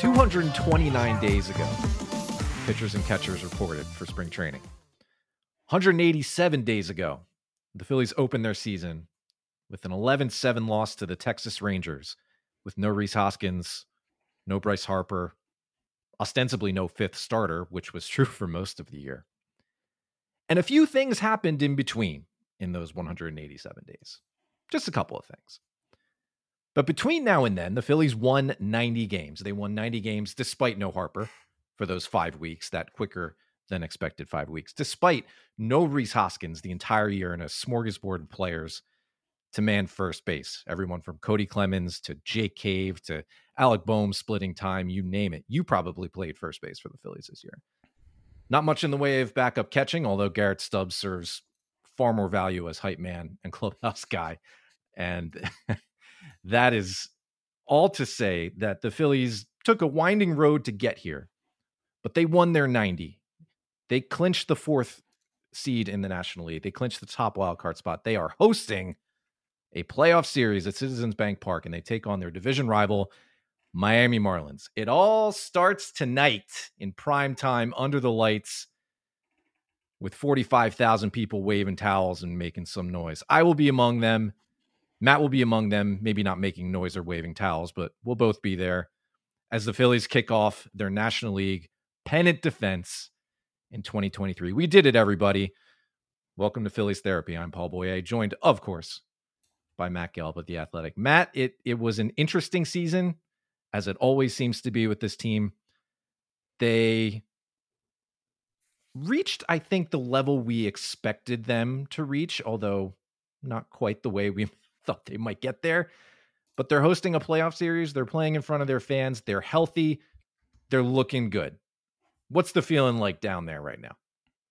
229 days ago, pitchers and catchers reported for spring training. 187 days ago, the Phillies opened their season with an 11-7 loss to the Texas Rangers with no Rhys Hoskins, no Bryce Harper, ostensibly no fifth starter, which was true for most of the year. And a few things happened in between in those 187 days. Just a couple of things. But between now and then, the Phillies won 90 games. They won 90 games despite no Harper for those 5 weeks, that quicker than expected 5 weeks, despite no Rhys Hoskins the entire year and a smorgasbord of players to man first base. Everyone from Cody Clemens to Jake Cave to Alec Boehm splitting time, you name it. You probably played first base for the Phillies this year. Not much in the way of backup catching, although Garrett Stubbs serves far more value as hype man and clubhouse guy. And that is all to say that the Phillies took a winding road to get here, but they won their 90. They clinched the 4th seed in the National League. They clinched the top wildcard spot. They are hosting a playoff series at Citizens Bank Park, and they take on their division rival, Miami Marlins. It all starts tonight in prime time under the lights with 45,000 people waving towels and making some noise. I will be among them. Matt will be among them, maybe not making noise or waving towels, but we'll both be there as the Phillies kick off their National League pennant defense in 2023. We did it, everybody. Welcome to Phillies Therapy. I'm Paul Boyer, joined, of course, by Matt Gelb at The Athletic. Matt, it was an interesting season, as it always seems to be with this team. They reached, I think, the level we expected them to reach, although not quite the way we thought they might get there. But they're hosting a playoff series. They're playing in front of their fans. They're healthy. They're looking good. What's the feeling like down there right now?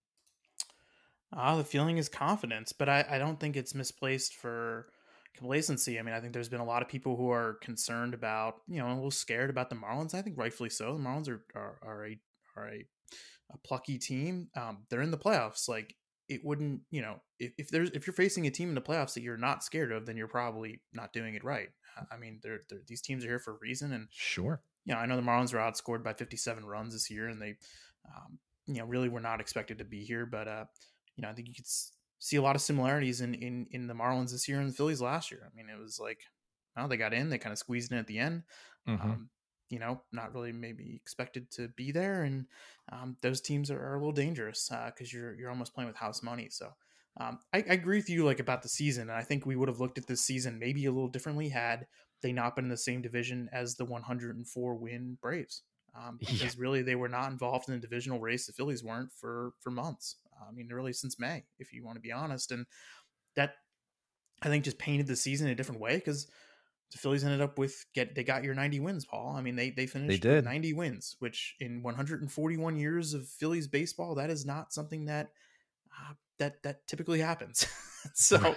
The feeling is confidence, but I don't think it's misplaced for complacency. I mean, I think there's been a lot of people who are concerned about, a little scared about the Marlins. I think rightfully so. The Marlins are a plucky team. They're in the playoffs. Like, it wouldn't, if you're facing a team in the playoffs that you're not scared of, then you're probably not doing it right. I mean, these teams are here for a reason, and sure, I know the Marlins were outscored by 57 runs this year, and they, really were not expected to be here. But I think you could see a lot of similarities in the Marlins this year and the Phillies last year. I mean, it was like, they got in, they kind of squeezed in at the end. Mm-hmm. Not really maybe expected to be there, and those teams are a little dangerous because you're almost playing with house money. So I agree with you, like, about the season, and I think we would have looked at this season maybe a little differently had they not been in the same division as the 104 win Braves. Because really they were not involved in the divisional race. The Phillies weren't for months. I mean, really since May, if you want to be honest. And that, I think, just painted the season a different way, because the Phillies ended up with they got your 90 wins, Paul. I mean, they finished with 90 wins, which in 141 years of Phillies baseball, that is not something that that typically happens. So,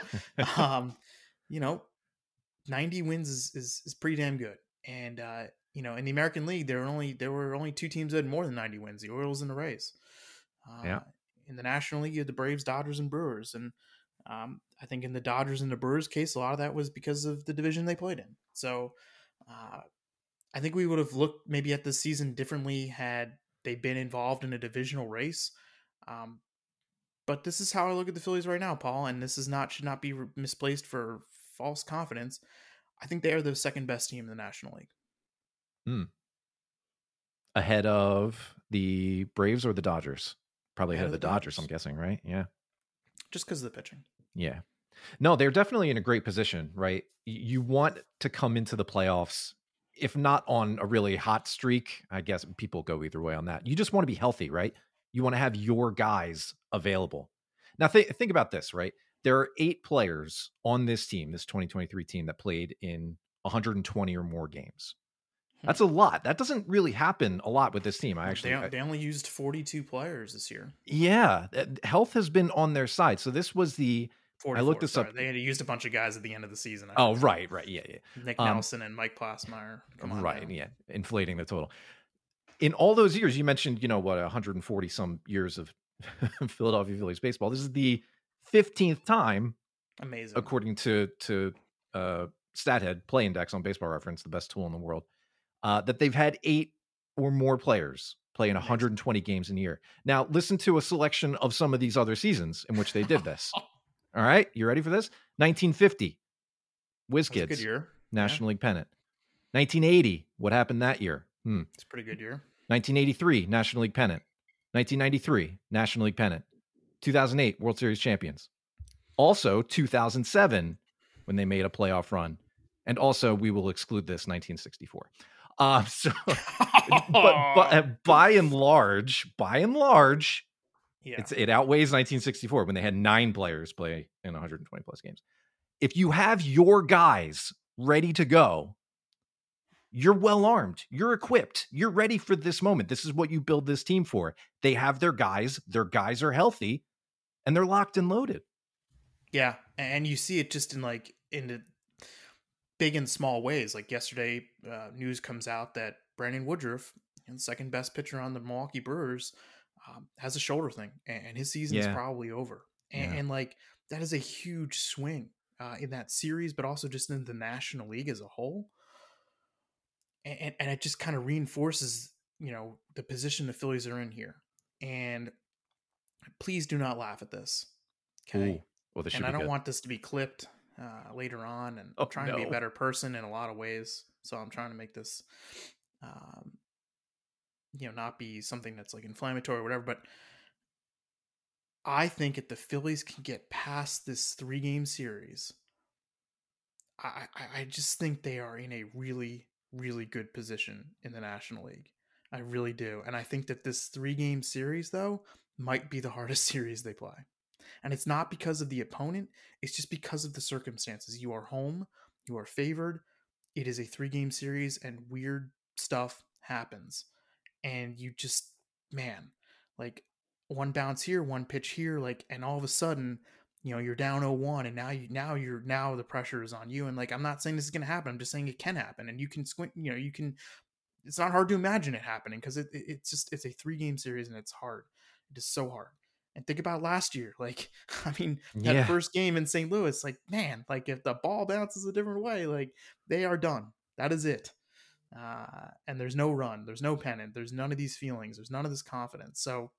90 wins is pretty damn good. And in the American League, there were only 2 teams that had more than 90 wins: the Orioles and the Rays. In the National League, you had the Braves, Dodgers, and Brewers. And I think in the Dodgers and the Brewers case, a lot of that was because of the division they played in. So I think we would have looked maybe at this season differently had they been involved in a divisional race. But this is how I look at the Phillies right now, Paul, and this should not be misplaced for false confidence. I think they are the second best team in the National League. Ahead of the Braves or the Dodgers? Probably ahead of the Dodgers, I'm guessing, right? Yeah. Just because of the pitching. Yeah. No, they're definitely in a great position, right? You want to come into the playoffs, if not on a really hot streak. I guess people go either way on that. You just want to be healthy, right? You want to have your guys available. Now, think about this, right? There are 8 players on this team, this 2023 team, that played in 120 or more games. That's a lot. That doesn't really happen a lot with this team. They only used 42 players this year. Yeah, health has been on their side. So this was the 44, I looked this up. They had used a bunch of guys at the end of the season. Right, yeah. Nick Nelson and Mike Plasmeyer. Come on, right, yeah, inflating the total. In all those years, you mentioned, 140 some years of Philadelphia Phillies baseball. This is the 15th time, amazing, according to StatHead Play Index on Baseball Reference, the best tool in the world, that they've had 8 or more players play in 120 games in a year. Now, listen to a selection of some of these other seasons in which they did this. All right, you ready for this? 1950, Whiz That's a good Kids, year. National League pennant. 1980, what happened that year? It's a pretty good year. 1983, National League pennant. 1993, National League pennant. 2008, World Series champions. Also, 2007, when they made a playoff run. And also, we will exclude this, 1964. But by and large, yeah, it outweighs 1964 when they had 9 players play in 120 plus games. If you have your guys ready to go, you're well armed, you're equipped, you're ready for this moment. This is what you build this team for. They have their guys are healthy, and they're locked and loaded. Yeah, and you see it just in the big and small ways. Like yesterday, news comes out that Brandon Woodruff, the second best pitcher on the Milwaukee Brewers, has a shoulder thing, and his season is probably over. And like that is a huge swing in that series, but also just in the National League as a whole. And it just kind of reinforces, the position the Phillies are in here. And please do not laugh at this. Okay. Ooh. Well, and I don't want this to be clipped later on. And I'm trying to be a better person in a lot of ways. So I'm trying to make this, not be something that's like inflammatory or whatever. But I think if the Phillies can get past this 3-game series, I just think they are in a really, really good position in the National League. I really do. And I think that this 3-game series, though, might be the hardest series they play. And it's not because of the opponent. It's just because of the circumstances. You are home. You are favored. It is a 3-game series and weird stuff happens. And you just, man, like one bounce here, one pitch here, and all of a sudden, you're down 0-1 and now the pressure is on you. And I'm not saying this is going to happen. I'm just saying it can happen. And you can squint, it's not hard to imagine it happening because it's a 3-game series and it's hard. It is so hard. And think about last year. That first game in St. Louis, man, if the ball bounces a different way, they are done. That is it. And there's no run. There's no pennant. There's none of these feelings. There's none of this confidence. So,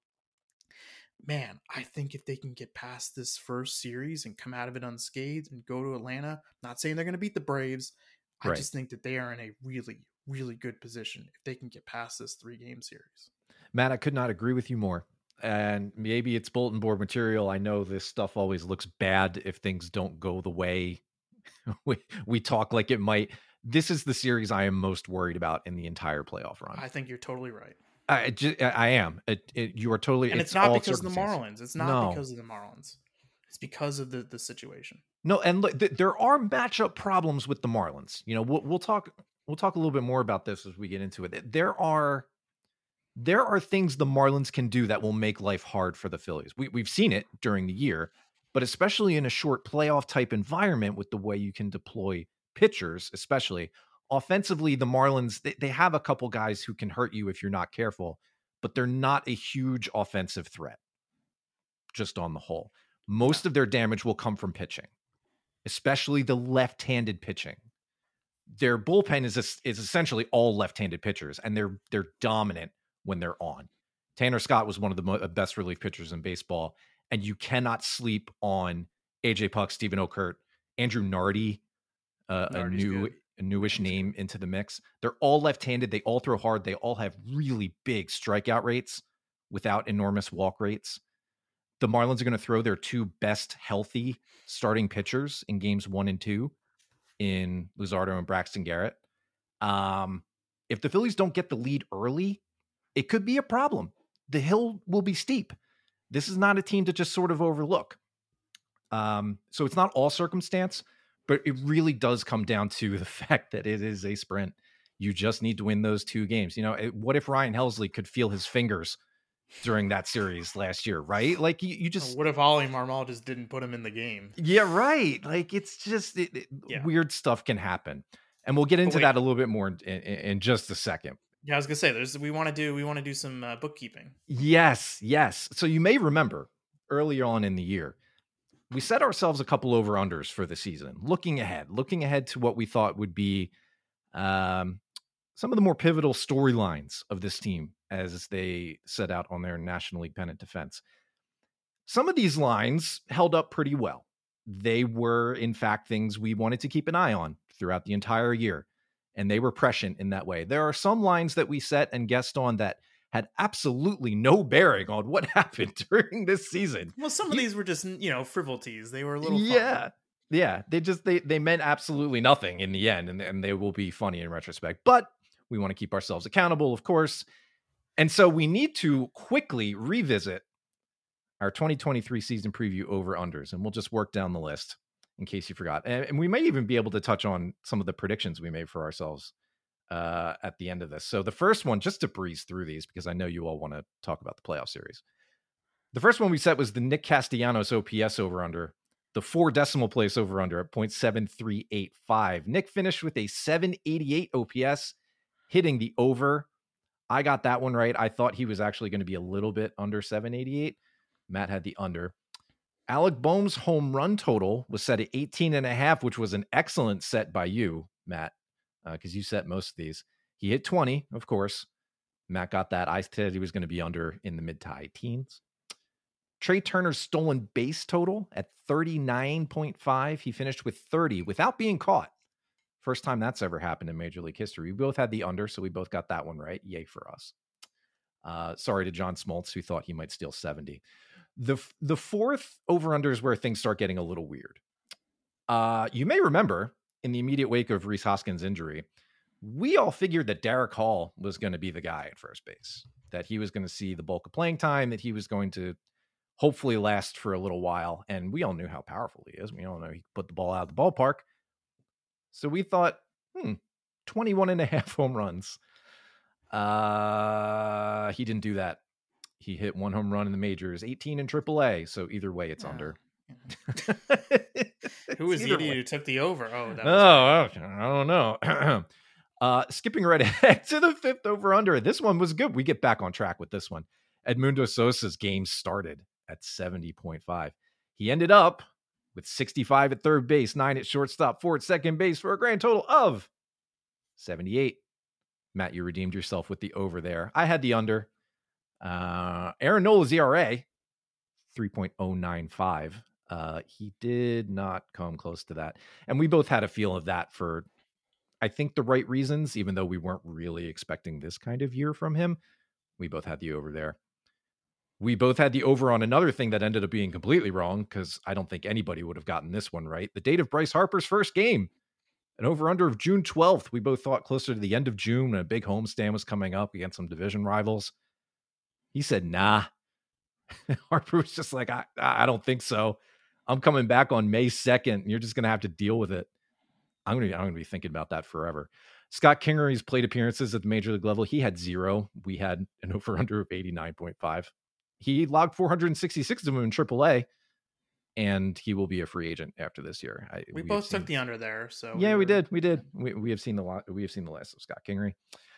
man, I think if they can get past this first series and come out of it unscathed and go to Atlanta, not saying they're going to beat the Braves. I just think that they are in a really, really good position if they can get past this 3-game series. Matt, I could not agree with you more. And maybe it's bulletin board material. I know this stuff always looks bad if things don't go the way we talk like it might. This is the series I am most worried about in the entire playoff run. I think you're totally right. I am. You are totally. And it's not because of the Marlins. It's not because of the Marlins. It's because of the situation. No, and look, there are matchup problems with the Marlins. We'll talk a little bit more about this as we get into it. There are things the Marlins can do that will make life hard for the Phillies. We've seen it during the year, but especially in a short playoff type environment with the way you can deploy pitchers, especially offensively, the Marlins, they have a couple guys who can hurt you if you're not careful, but they're not a huge offensive threat just on the whole. Most of their damage will come from pitching, especially the left-handed pitching. Their bullpen is essentially all left-handed pitchers, and they're dominant when they're on. Tanner Scott was one of the best relief pitchers in baseball, and you cannot sleep on AJ Puck, Stephen Okert, Andrew Nardi, a newish name into the mix. They're all left-handed. They all throw hard. They all have really big strikeout rates without enormous walk rates. The Marlins are going to throw their 2 best healthy starting pitchers in games 1 and 2 in Luzardo and Braxton Garrett. If the Phillies don't get the lead early, it could be a problem. The hill will be steep. This is not a team to just sort of overlook. So it's not all circumstance, but it really does come down to the fact that it is a sprint. You just need to win those 2 games. What if Ryan Helsley could feel his fingers during that series last year, right? You just... What if Ollie Marmol just didn't put him in the game? Yeah, right. It's just... Weird stuff can happen. And we'll get into that a little bit more in just a second. Yeah, I was gonna say we want to do some bookkeeping. Yes. So you may remember earlier on in the year, we set ourselves a couple over-unders for the season, looking ahead to what we thought would be some of the more pivotal storylines of this team as they set out on their National League pennant defense. Some of these lines held up pretty well. They were, in fact, things we wanted to keep an eye on throughout the entire year, and they were prescient in that way. There are some lines that we set and guessed on that had absolutely no bearing on what happened during this season. Well, some of these were just, frivolities. They were a little fun. Yeah. They meant absolutely nothing in the end, and they will be funny in retrospect. But we want to keep ourselves accountable, of course. And so we need to quickly revisit our 2023 season preview over-unders, and we'll just work down the list in case you forgot. And we may even be able to touch on some of the predictions we made for ourselves at the end of this. So the first one, just to breeze through these, because I know you all want to talk about the playoff series. The first one we set was the Nick Castellanos OPS over-under, the 4 decimal place over-under at 0.7385. Nick finished with a 788 OPS, hitting the over. I got that one right. I thought he was actually going to be a little bit under 788. Matt had the under. Alec Boehm's home run total was set at 18.5, which was an excellent set by you, Matt, because you set most of these. He hit 20, of course. Matt got that. I said he was going to be under in the mid to high teens. Trey Turner's stolen base total at 39.5. He finished with 30 without being caught. First time that's ever happened in Major League history. We both had the under, so we both got that one right. Yay for us. Sorry to John Smoltz, who thought he might steal 70. The fourth over-under is where things start getting a little weird. You may remember, in the immediate wake of Rhys Hoskins' injury, we all figured that Derek Hall was going to be the guy at first base, that he was going to see the bulk of playing time, that he was going to hopefully last for a little while. And we all knew how powerful he is. We all know he could put the ball out of the ballpark. So we thought, 21 and a half home runs. He didn't do that. He hit 1 home run in the majors, 18 in AAA. So either way, it's under. Who was the idiot who took the over? I don't know. Skipping right ahead to the fifth over under. This one was good. We get back on track with this one. Edmundo Sosa's game started at 70.5. He ended up with 65 at third base, 9 at shortstop, 4 at second base for a grand total of 78. Matt, you redeemed yourself with the over there. I had the under. Aaron Nola's ERA, 3.095. He did not come close to that. And we both had a feel of that for, I think, the right reasons, even though we weren't really expecting this kind of year from him. We both had the over there. We both had the over on another thing that ended up being completely wrong, because I don't think anybody would have gotten this one right. The date of Bryce Harper's first game, an over-under of June 12th. We both thought closer to the end of June when a big homestand was coming up against some division rivals. He said, nah. Harper was just like, I don't think so. I'm coming back on May 2nd, and you're just going to have to deal with it. I'm going to be thinking about that forever. Scott Kingery's plate appearances at the major league level, he had 0. We had an over-under of 89.5. He logged 466 of them in AAA, and he will be a free agent after this year. We both took the under there, so yeah, we did. We have seen the last of Scott Kingery.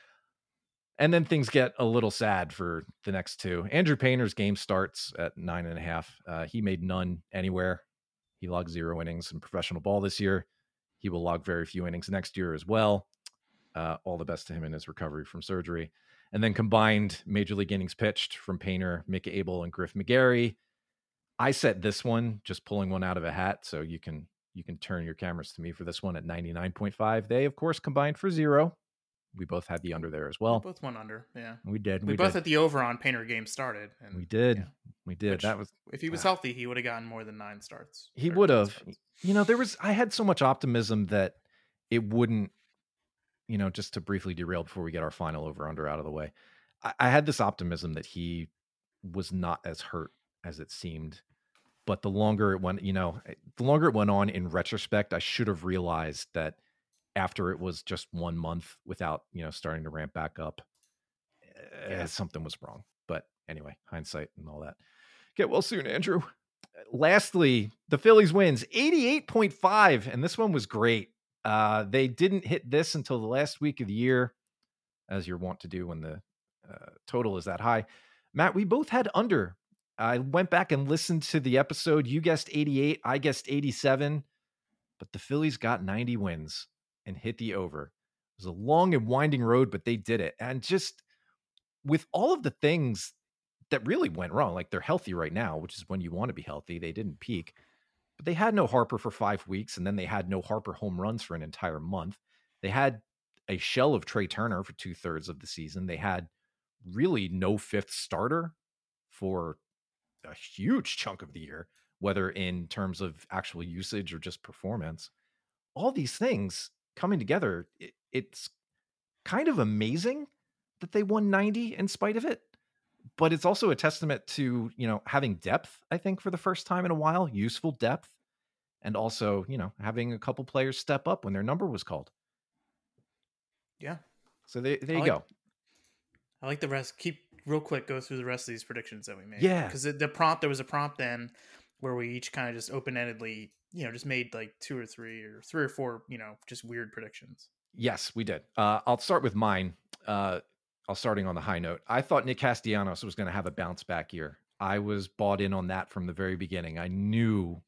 And then things get a little sad for the next two. Andrew Painter's game starts at 9.5. He made none anywhere. He logged 0 innings in professional ball this year. He will log very few innings next year as well. All the best to him in his recovery from surgery. And then combined major league innings pitched from Painter, Mick Abel, and Griff McGarry. I set this one, just pulling one out of a hat, so you can turn your cameras to me for this one at 99.5. They, of course, combined for 0. We both had the under there as well. We both went under, yeah. We did. We both had the over on Painter game started. And, we did. Yeah. We did. Which, that was if he was healthy, he would have gotten more than 9 starts. He would have. I had so much optimism that it wouldn't, just to briefly derail before we get our final over under out of the way. I had this optimism that he was not as hurt as it seemed. But the longer it went, on in retrospect, I should have realized that after it was just 1 month without, starting to ramp back up, something was wrong. But anyway, hindsight and all that. Get well soon, Andrew. Lastly, the Phillies wins 88.5. And this one was great. They didn't hit this until the last week of the year, as you're wont to do when the total is that high. Matt, we both had under. I went back and listened to the episode. You guessed 88. I guessed 87. But the Phillies got 90 wins and hit the over. was a long and winding road, but they did it. And just with all of the things that really went wrong, like they're healthy right now, which is when you want to be healthy. They didn't peak, but they had no Harper for 5 weeks, and then they had no Harper home runs for an entire month. They had a shell of Trey Turner for 2/3 of the season. They had really no fifth starter for a huge chunk of the year, whether in terms of actual usage or just performance. All these things coming together, it's kind of amazing that they won 90 in spite of it. But it's also a testament to, having depth, I think, for the first time in a while, useful depth, and also, having a couple players step up when their number was called. Yeah. So there you go. I like the rest. Keep real quick, go through the rest of these predictions that we made. Yeah. Because there was a prompt then where we each kind of just open-endedly, just made like 2 or 3 or 3 or 4, just weird predictions. Yes, we did. I'll start with mine. Starting on the high note. I thought Nick Castellanos was going to have a bounce back year. I was bought in on that from the very beginning. I knew,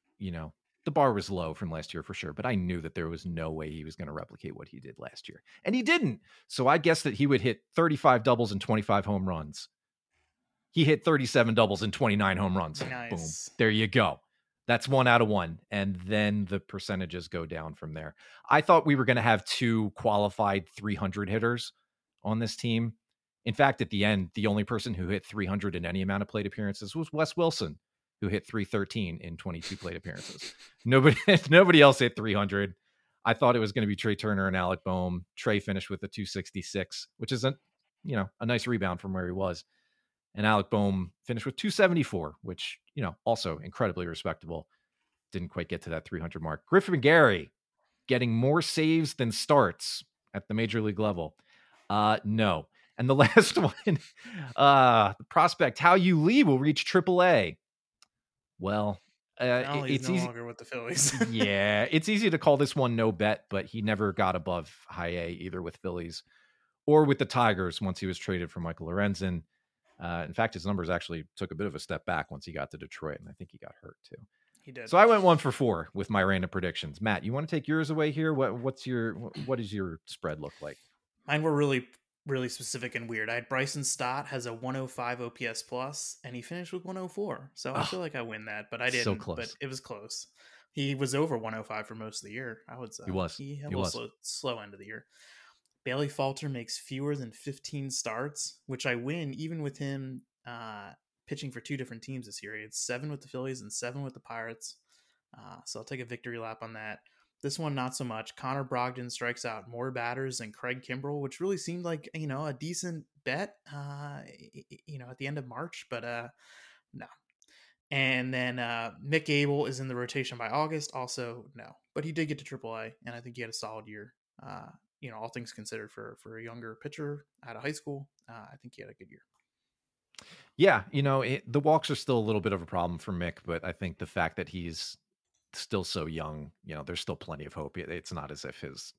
the bar was low from last year for sure, but I knew that there was no way he was going to replicate what he did last year. And he didn't. So I guessed that he would hit 35 doubles and 25 home runs. He hit 37 doubles and 29 home runs. Nice. Boom. There you go. That's 1 out of 1. And then the percentages go down from there. I thought we were going to have 2 qualified 300 hitters on this team. In fact, at the end, the only person who hit 300 in any amount of plate appearances was Wes Wilson, who hit 313 in 22 plate appearances. Nobody else hit 300. I thought it was going to be Trey Turner and Alec Boehm. Trey finished with a 266, which is a nice rebound from where he was. And Alec Boehm finished with 274, which, also incredibly respectable. Didn't quite get to that 300 mark. Griffin Gary getting more saves than starts at the major league level. No. And the last one, the prospect Hao-Yu Lee will reach AAA. Well, it's no longer with the Phillies. Yeah, it's easy to call this one no bet, but he never got above high A either with Phillies or with the Tigers once he was traded for Michael Lorenzen. In fact, his numbers actually took a bit of a step back once he got to Detroit, and I think he got hurt too. He did. So I went 1 for 4 with my random predictions. Matt, you want to take yours away here? What does your spread look like? Mine were really, really specific and weird. I had Bryson Stott has a 105 OPS plus, and he finished with 104. So I feel like I win that, but I didn't. So close. But it was close. He was over 105 for most of the year, I would say. He was. He had a slow end of the year. Bailey Falter makes fewer than 15 starts, which I win even with him pitching for 2 different teams this year. He had 7 with the Phillies and 7 with the Pirates. So I'll take a victory lap on that. This one, not so much. Connor Brogdon strikes out more batters than Craig Kimbrell, which really seemed like, a decent bet, at the end of March, but no. And then Mick Abel is in the rotation by August. Also, no. But he did get to AAA, and I think he had a solid year. All things considered for a younger pitcher out of high school, I think he had a good year. Yeah, the walks are still a little bit of a problem for Mick, but I think the fact that he's still so young, there's still plenty of hope. It's not as if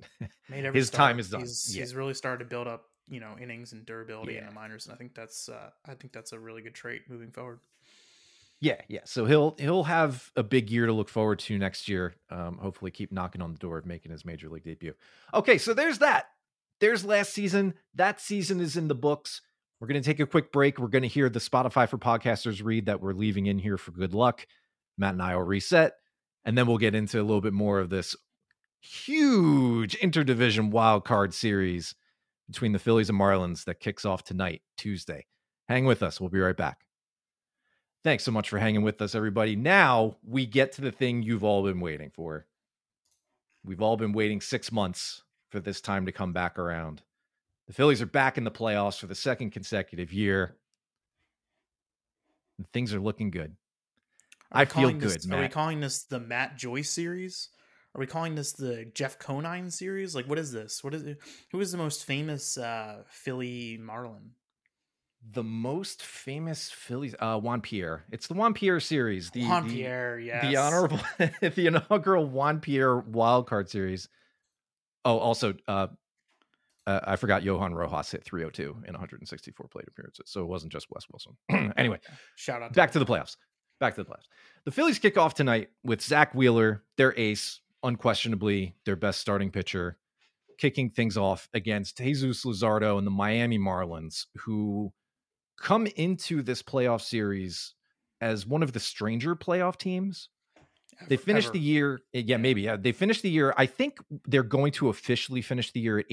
his time is done. He's really started to build up, innings and durability in the minors, and I think that's a really good trait moving forward. Yeah. So he'll have a big year to look forward to next year. Hopefully keep knocking on the door of making his major league debut. Okay, so there's that. There's last season. That season is in the books. We're going to take a quick break. We're going to hear the Spotify for Podcasters read that we're leaving in here for good luck. Matt and I will reset, and then we'll get into a little bit more of this huge interdivision wild card series between the Phillies and Marlins that kicks off tonight, Tuesday. Hang with us. We'll be right back. Thanks so much for hanging with us, everybody. Now we get to the thing you've all been waiting for. We've all been waiting 6 months for this time to come back around. The Phillies are back in the playoffs for the 2nd consecutive year. And things are looking good. I feel good, Matt. Are we calling this the Matt Joyce series? Are we calling this the Jeff Conine series? Like, what is this? Who is the most famous Philly Marlin? The most famous Phillies, Juan Pierre. It's the Juan Pierre series. Pierre, yes. The inaugural Juan Pierre wildcard series. Oh, also, I forgot Johan Rojas hit 302 in 164 plate appearances, so it wasn't just Wes Wilson. Anyway, shout out. Back to the playoffs. The Phillies kick off tonight with Zach Wheeler, their ace, unquestionably their best starting pitcher. kicking things off against Jesus Luzardo and the Miami Marlins, who come into this playoff series as one of the stranger playoff teams. They finished the year. Yeah, maybe. Yeah. They finished the year. I think they're going to officially finish the year at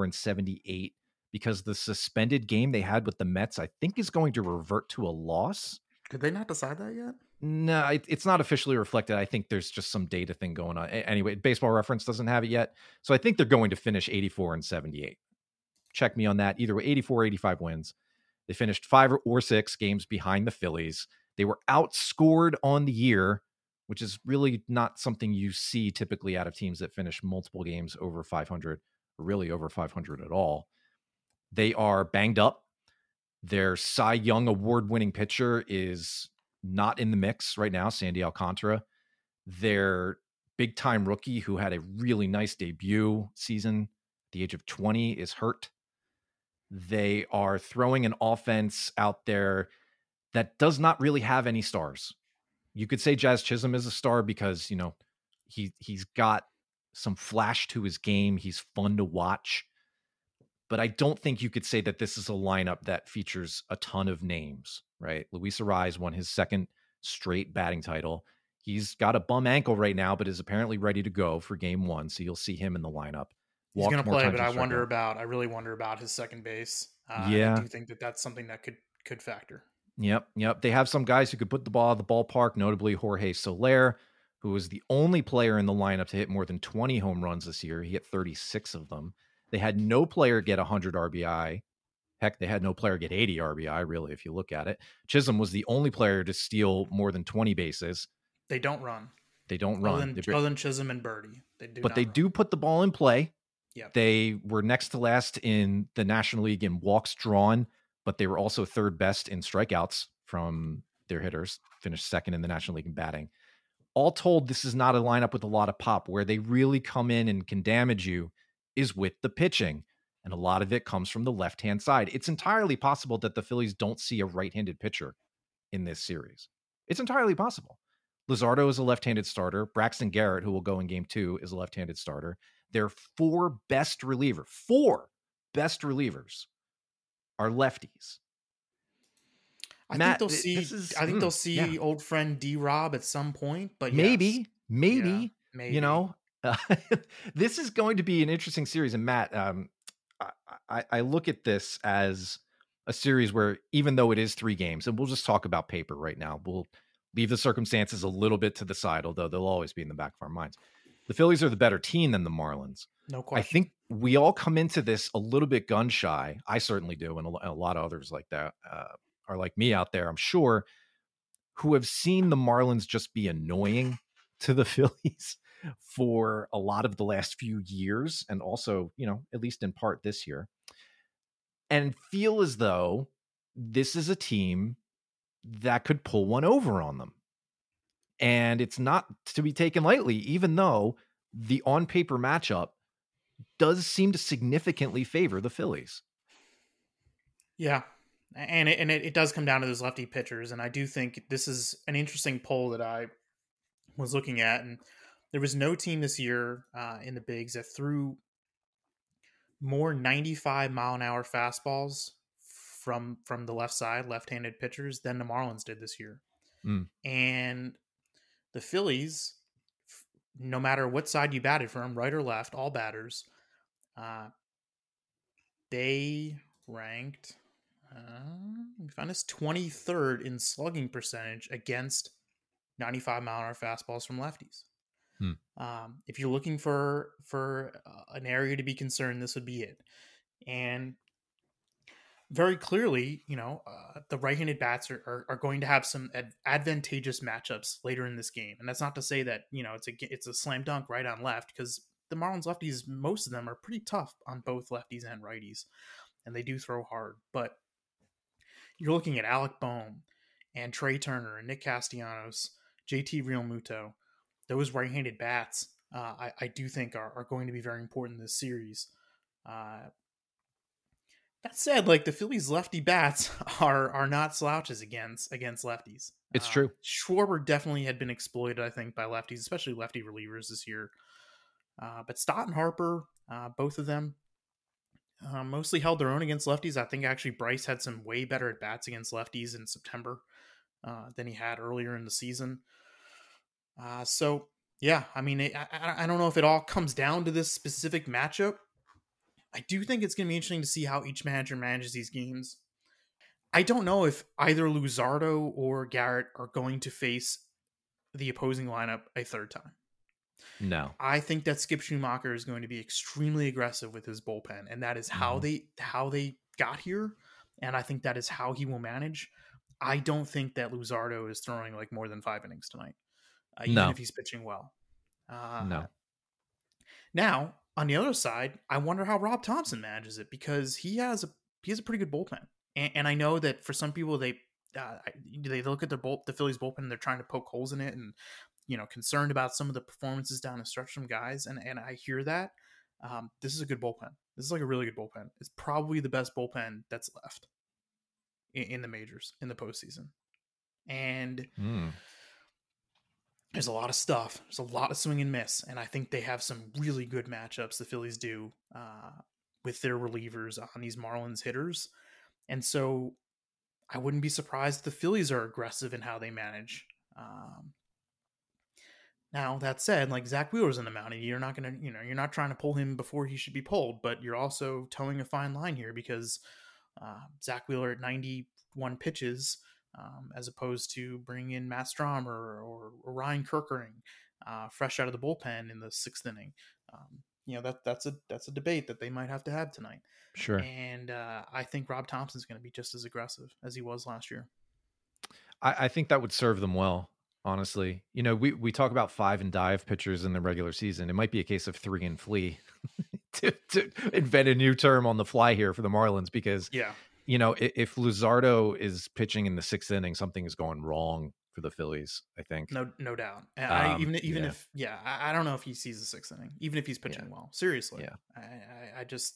84-78 because the suspended game they had with the Mets, I think, is going to revert to a loss. Did they not decide that yet? No, it's not officially reflected. I think there's just some data thing going on. Anyway, Baseball Reference doesn't have it yet. So I think they're going to finish 84-78. Check me on that. Either way, 84, 85 wins. They finished 5 or 6 games behind the Phillies. They were outscored on the year, which is really not something you see typically out of teams that finish multiple games over 500, or really over 500 at all. They are banged up. Their Cy Young award-winning pitcher is not in the mix right now, Sandy Alcantara. Their big-time rookie, who had a really nice debut season at the age of 20, is hurt. They are throwing an offense out there that does not really have any stars. You could say Jazz Chisholm is a star because, he's got some flash to his game. He's fun to watch. But I don't think you could say that this is a lineup that features a ton of names, right? Luis Arraez won his second straight batting title. He's got a bum ankle right now, but is apparently ready to go for game 1. So you'll see him in the lineup. He's going to play, but I really wonder about his second base. Yeah. I do think that that's something that could factor. Yep. They have some guys who could put the ball at the ballpark, notably Jorge Soler, who was the only player in the lineup to hit more than 20 home runs this year. He hit 36 of them. They had no player get 100 RBI. Heck, they had no player get 80 RBI, really, if you look at it. Chisholm was the only player to steal more than 20 bases. They don't run. Other than Chisholm and Birdie. They do put the ball in play. Yep. They were next to last in the National League in walks drawn, but they were also third best in strikeouts from their hitters, finished second in the National League in batting. All told, this is not a lineup with a lot of pop. Where they really come in and can damage you is with the pitching. And a lot of it comes from the left-hand side. It's entirely possible that the Phillies don't see a right-handed pitcher in this series. It's entirely possible. Luzardo is a left-handed starter. Braxton Garrett, who will go in game 2, is a left-handed starter. Their 4 best relievers are lefties. I think they'll see old friend D-Rob at some point, but maybe. This is going to be an interesting series. And Matt, I look at this as a series where, even though it is 3 games, and we'll just talk about paper right now, we'll leave the circumstances a little bit to the side, although they'll always be in the back of our minds. The Phillies are the better team than the Marlins. No question. I think we all come into this a little bit gun shy. I certainly do. And a lot of others like that are like me out there, I'm sure, who have seen the Marlins just be annoying to the Phillies for a lot of the last few years. And also, at least in part this year, and feel as though this is a team that could pull one over on them. And it's not to be taken lightly, even though the on-paper matchup does seem to significantly favor the Phillies. Yeah, and it does come down to those lefty pitchers, and I do think this is an interesting poll that I was looking at, and there was no team this year in the bigs that threw more 95-mile-an-hour fastballs from the left side, left-handed pitchers, than the Marlins did this year. And the Phillies, no matter what side you batted from, right or left, all batters, they ranked, we found this 23rd in slugging percentage against 95-mile-an-hour fastballs from lefties. If you're looking for an area to be concerned, this would be it. And very clearly, the right-handed bats are going to have some advantageous matchups later in this game. And that's not to say that, it's a slam dunk right on left, because the Marlins lefties, most of them are pretty tough on both lefties and righties, and they do throw hard. But you're looking at Alec Bohm and Trey Turner and Nick Castellanos, JT Realmuto. Those right-handed bats, I do think are going to be very important in this series. That said, the Phillies' lefty bats are not slouches against lefties. It's true. Schwarber definitely had been exploited, I think, by lefties, especially lefty relievers this year. But Stott and Harper, both of them, mostly held their own against lefties. I think actually Bryce had some way better at bats against lefties in September than he had earlier in the season. So yeah, I mean, I don't know if it all comes down to this specific matchup. I do think it's going to be interesting to see how each manager manages these games. I don't know if either Luzardo or Garrett are going to face the opposing lineup a third time. No. I think that Skip Schumacher is going to be extremely aggressive with his bullpen, and that is how they got here, and I think that is how he will manage. I don't think that Luzardo is throwing like more than 5 innings tonight, even if he's pitching well. No. Now, on the other side, I wonder how Rob Thompson manages it, because he has a pretty good bullpen, and I know that for some people they look at the Phillies bullpen and they're trying to poke holes in it, and concerned about some of the performances down the stretch from guys, and I hear that. This is a good bullpen. This is like a really good bullpen. It's probably the best bullpen that's left in the majors in the postseason, and there's a lot of stuff. There's a lot of swing and miss, and I think they have some really good matchups. The Phillies do with their relievers on these Marlins hitters, and so I wouldn't be surprised if the Phillies are aggressive in how they manage. Now that said, like Zach Wheeler's in the mound, and you're not gonna, you're not trying to pull him before he should be pulled, but you're also towing a fine line here, because Zach Wheeler at 91 pitches, as opposed to bringing in Matt Strom or Ryan Kerkering, fresh out of the bullpen in the 6th inning. That's a debate that they might have to have tonight. Sure. And I think Rob Thompson's going to be just as aggressive as he was last year. I think that would serve them well. Honestly, we talk about 5 and dive pitchers in the regular season. It might be a case of 3 and flee to invent a new term on the fly here for the Marlins, because if Luzardo is pitching in the 6th inning, something is going wrong for the Phillies, I think. No doubt. I don't know if he sees the 6th inning, even if he's pitching well. Seriously, I just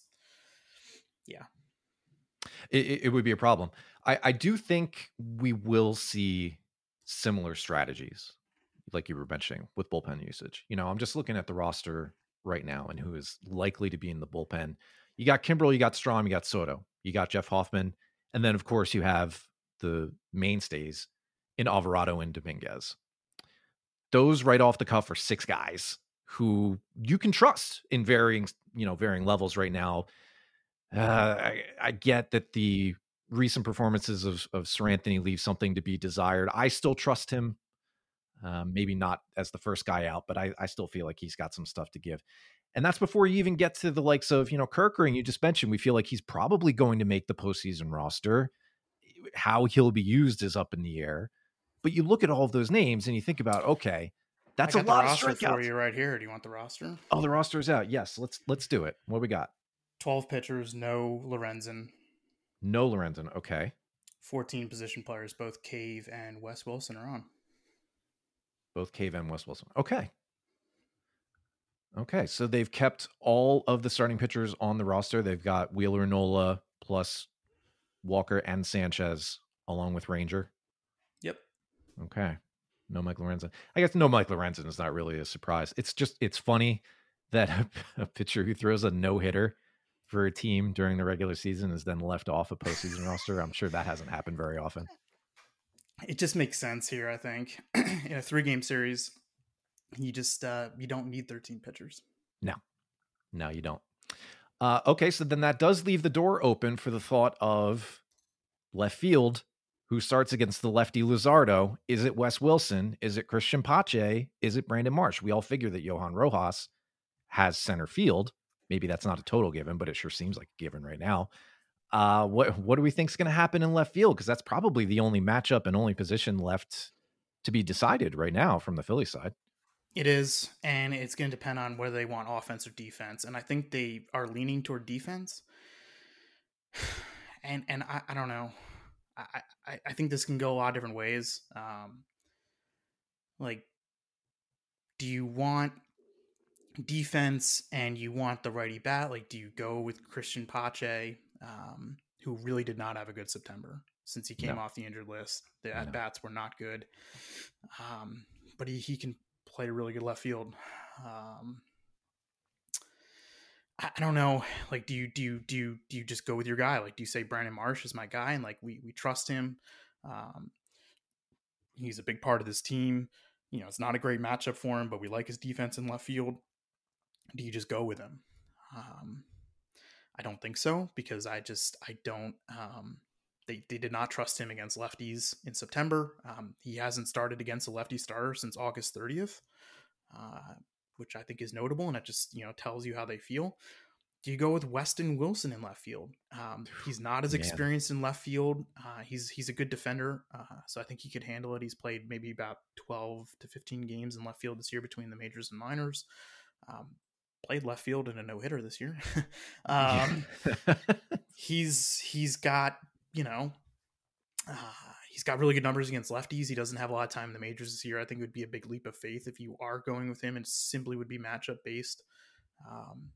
it would be a problem. I do think we will see similar strategies, like you were mentioning, with bullpen usage. I'm just looking at the roster right now and who is likely to be in the bullpen. You got Kimbrel, you got Strom, you got Soto, you got Jeff Hoffman, and then of course you have the mainstays in Alvarado and Dominguez. Those right off the cuff are 6 guys who you can trust in varying levels right now. I get that the recent performances of Sir Anthony leave something to be desired. I still trust him. Maybe not as the first guy out, but I still feel like he's got some stuff to give. And that's before you even get to the likes of, Kerkering, you just mentioned. We feel like he's probably going to make the postseason roster. How he'll be used is up in the air. But you look at all of those names and you think about, okay, that's a lot of strikeouts for you right here. Do you want the roster? Oh, the roster is out. Yes, let's do it. What we got? 12 pitchers, no Lorenzen. No Lorenzen, okay. 14 position players, both Cave and Wes Wilson are on. Both Cave and Wes Wilson. Okay. Okay, so they've kept all of the starting pitchers on the roster. They've got Wheeler, Nola, plus Walker and Sanchez, along with Ranger. Yep. Okay. No Mike Lorenzen. I guess no Mike Lorenzen is not really a surprise. It's funny that a pitcher who throws a no-hitter for a team during the regular season is then left off a postseason roster. I'm sure that hasn't happened very often. It just makes sense here, I think. In a 3-game series, you just you don't need 13 pitchers. No, you don't. Okay, so then that does leave the door open for the thought of left field. Who starts against the lefty Luzardo? Is it Wes Wilson? Is it Christian Pache? Is it Brandon Marsh? We all figure that Johan Rojas has center field. Maybe that's not a total given, but it sure seems like a given right now. What do we think is going to happen in left field? Because that's probably the only matchup and only position left to be decided right now from the Philly side. It is, and it's going to depend on whether they want offense or defense. And I think they are leaning toward defense. And I don't know. I think this can go a lot of different ways. Do you want defense and you want the righty bat? Like, do you go with Christian Pache, who really did not have a good September since he came off the injured list? The at-bats were not good. But he can play a really good left field. I don't know. Like, do you just go with your guy? Like, do you say Brandon Marsh is my guy and like we trust him? Um, he's a big part of this team. It's not a great matchup for him, but we like his defense in left field. Do you just go with him? Um, I don't think so because I don't. They did not trust him against lefties in September. He hasn't started against a lefty starter since August 30th, uh, which I think is notable, and it just tells you how they feel. Do you go with Weston Wilson in left field? He's not as Man, experienced in left field. He's a good defender, so I think he could handle it. He's played maybe about 12 to 15 games in left field this year between the majors and minors. Um, Played left field in a no hitter this year. yeah. um, he's got you know uh, he's got really good numbers against lefties. He doesn't have a lot of time in the majors this year. I think it would be a big leap of faith if you are going with him, and simply would be matchup based. Um,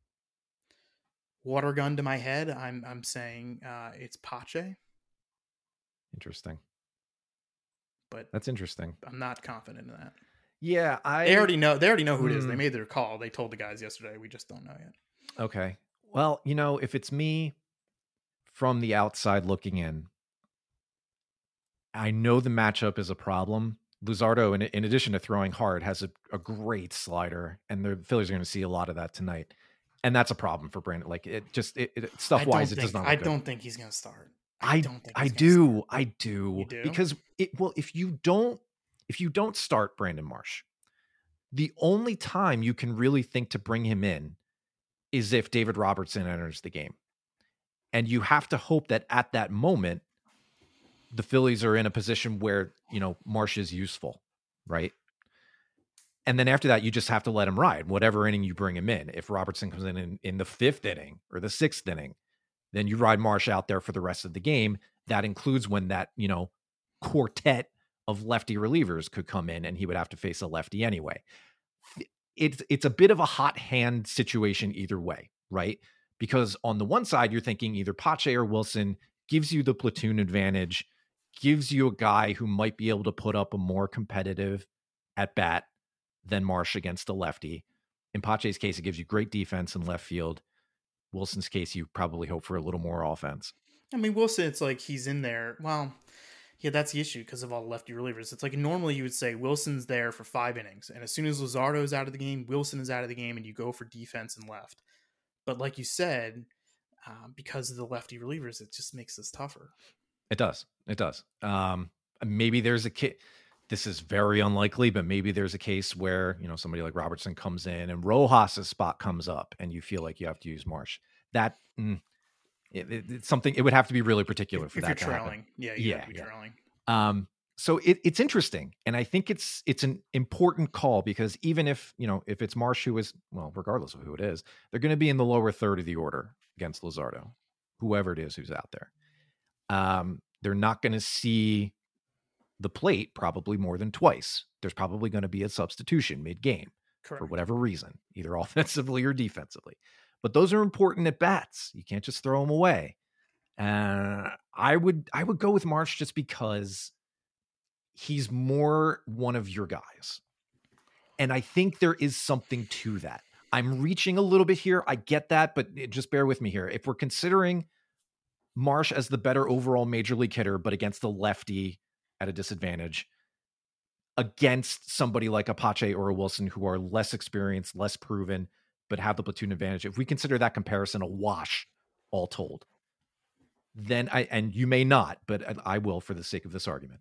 Water gun to my head, I'm saying it's Pache, Interesting. but That's interesting. I'm not confident in that. Yeah, They already know. They already know who it is. They Hmm. made their call. They told the guys yesterday. We just don't know yet. Okay. Well, if it's me from the outside looking in, I know the matchup is a problem. Luzardo, in addition to throwing hard, has a great slider, and the Phillies are going to see a lot of that tonight. And that's a problem for Brandon. Like stuff wise, it does not I look good. don't think he's gonna start. I don't think I he's gonna start. do I do You do? because if you don't start Brandon Marsh, the only time you can really think to bring him in is if David Robertson enters the game. And you have to hope that at that moment, the Phillies are in a position where, Marsh is useful, right? And then after that, you just have to let him ride, whatever inning you bring him in. If Robertson comes in the fifth inning or the sixth inning, then you ride Marsh out there for the rest of the game. That includes when that, quartet of lefty relievers could come in and he would have to face a lefty anyway. It's a bit of a hot hand situation either way, right? Because on the one side, you're thinking either Pache or Wilson gives you the platoon advantage, gives you a guy who might be able to put up a more competitive at bat than Marsh against a lefty. In Pache's case, it gives you great defense in left field. Wilson's case, you probably hope for a little more offense. I mean, Wilson, it's like he's in there. Well, yeah, that's the issue because of all the lefty relievers. It's like normally you would say Wilson's there for 5 innings, and as soon as Luzardo's out of the game, Wilson is out of the game, and you go for defense and left. But like you said, because of the lefty relievers, it just makes this tougher. It does. It does. Maybe there's a kid. This is very unlikely, but maybe there's a case where, somebody like Robertson comes in and Rojas's spot comes up and you feel like you have to use Marsh. That it's something, it would have to be really particular for if that you're to trailing. happen. Yeah, you have to be trailing. So it's interesting. And I think it's an important call because even if it's Marsh who is, well, regardless of who it is, they're going to be in the lower third of the order against Luzardo, whoever it is who's out there. They're not going to see the plate probably more than twice. There's probably going to be a substitution mid-game for whatever reason, either offensively or defensively. But those are important at bats. You can't just throw them away. I would go with Marsh just because he's more one of your guys. And I think there is something to that. I'm reaching a little bit here. I get that, but just bear with me here. If we're considering Marsh as the better overall major league hitter, but against a lefty at a disadvantage, against somebody like a Pache or a Wilson who are less experienced, less proven, but have the platoon advantage, if we consider that comparison a wash, all told, then and you may not, but I will for the sake of this argument,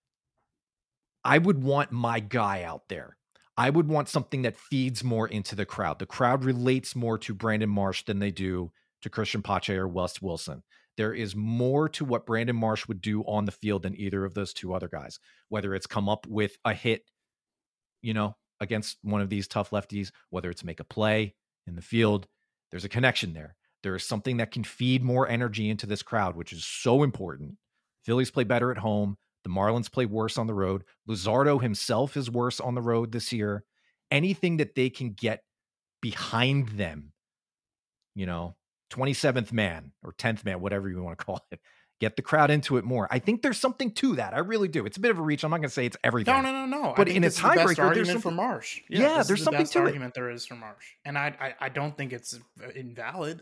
I would want my guy out there. I would want something that feeds more into the crowd. The crowd relates more to Brandon Marsh than they do to Christian Pache or Wes Wilson. There is more to what Brandon Marsh would do on the field than either of those two other guys, whether it's come up with a hit, against one of these tough lefties, whether it's make a play in the field. There's a connection there. There is something that can feed more energy into this crowd, which is so important. Phillies play better at home. The Marlins play worse on the road. Luzardo himself is worse on the road this year. Anything that they can get behind them, 27th man or 10th man, whatever you want to call it, get the crowd into it more. I think there's something to that. I really do. It's a bit of a reach. I'm not going to say it's everything. No. But I think in a this is the best tiebreaker, there's argument for something. Marsh. Yeah, this there's is the something best to it. argument there is for Marsh, and I don't think it's invalid.